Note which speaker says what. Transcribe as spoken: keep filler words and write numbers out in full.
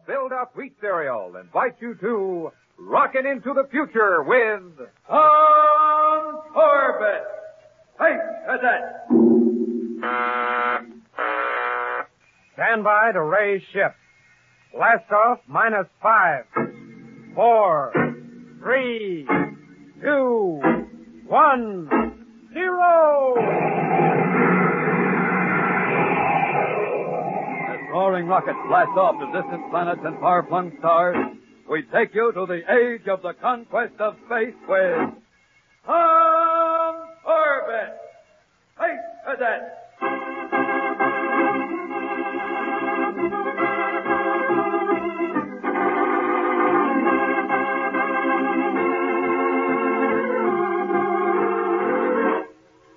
Speaker 1: Build-Up Wheat Cereal invites you to Rockin' into the Future with Tom Corbett. Hey, Cadet! Stand by to raise ship. Blast off minus five, four, three, two, one, zero!
Speaker 2: As roaring rockets blast off to distant planets and far-flung stars, we take you to the age of the conquest of space with Tom Corbett, Space Cadet.